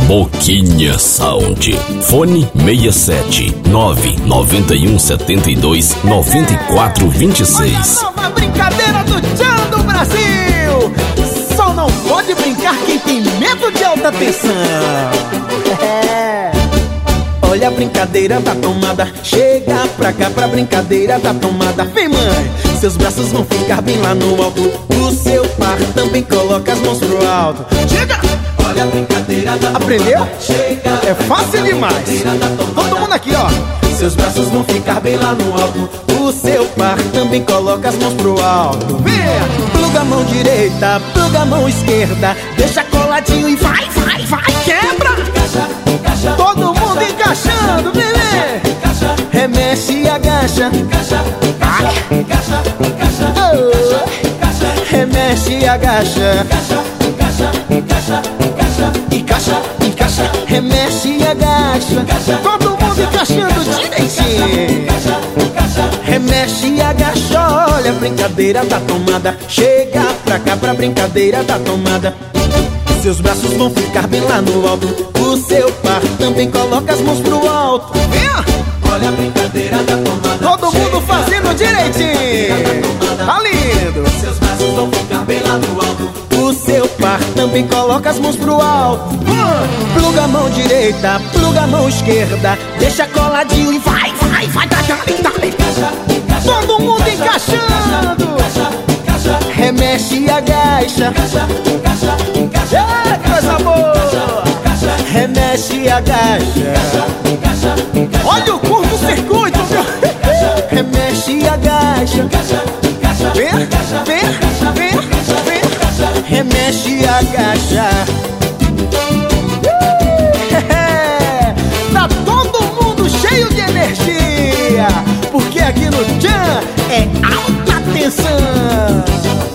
Boquinha Sound. Fone 67 991 72 94 26. Nova brincadeira do Tchan do Brasil. Só não pode brincar quem tem medo de alta tensão. Olha a brincadeira da tomada. Chega pra cá pra brincadeira da tomada. Vem, mãe, seus braços vão ficar bem lá no alto. O seu par também coloca as mãos pro alto. Chega! Olha a brincadeira da tomada. Aprendeu? Chega! É fácil demais. Todo mundo aqui, ó. Seus braços vão ficar bem lá no alto. O seu par também coloca as mãos pro alto. Vem! Pluga a mão direita, pluga a mão esquerda. Deixa coladinho e vai, vai, vai, quebra! Encaixa, encaixa. Todo mundo encaixando, bebê! Encaixa, remexe e agacha. Encaixa, encaixa, encaixa, encaixa. Encaixa, remexe e agacha. Encaixa, encaixa, encaixa, encaixa. Encaixa, encaixa, remexe e agacha. Todo mundo encaixando direitinho. Remexe e agacha. Olha a brincadeira da tomada. Chega pra cá pra brincadeira da tomada. Seus braços vão ficar bem lá no alto. O seu par também coloca as mãos pro alto. Olha a brincadeira da tomada. Todo mundo fazendo direitinho. Tá lindo. Seus braços vão ficar bem lá no alto. O seu par também coloca as mãos pro alto. Pluga a mão direita, pluga a mão esquerda. Deixa coladinho e vai, vai, vai. Todo mundo encaixando. Remexe e agacha. É, coisa boa. Remexe e agacha. Olha o curto-circuito, meu. Remexe e agacha. Vem, vem, vem, vem. Remexe e agacha. Tá todo mundo cheio de energia, porque aqui no Tchan é alta tensão.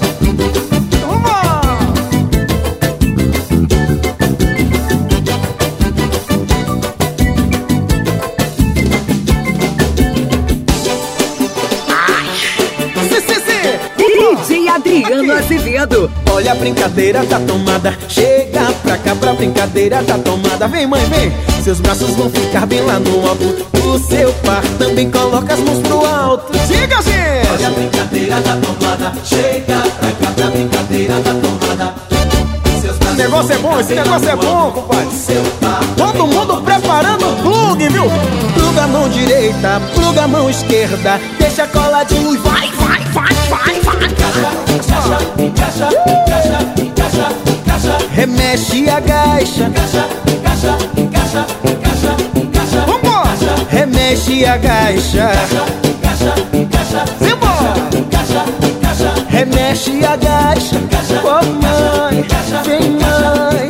Adriano Azevedo. Olha a brincadeira da tomada. Chega pra cá pra brincadeira da tomada. Vem, mãe, vem. Seus braços vão ficar bem lá no alto. O seu par também coloca as mãos pro alto. Diga, gente! Olha a brincadeira da tomada. Chega pra cá pra brincadeira da tomada. Esse negócio é bom, esse negócio é bom, compadre. Todo mundo preparando o plug, viu? Pluga a mão direita, pluga a mão esquerda. Deixa coladinho e vai, vai, vai, vai, vai. Encaixa, encaixa, encaixa, encaixa, encaixa. Remexe e agacha. Encaixa, encaixa, encaixa, encaixa, encaixa. Vambora! Remexe e agacha. Encaixa, encaixa, simbora! Encaixa, encaixa. Remexe e agacha. Oh, mãe, vem, mãe.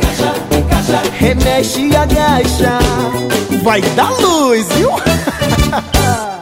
Remexe e agacha. Vai dar luz, viu?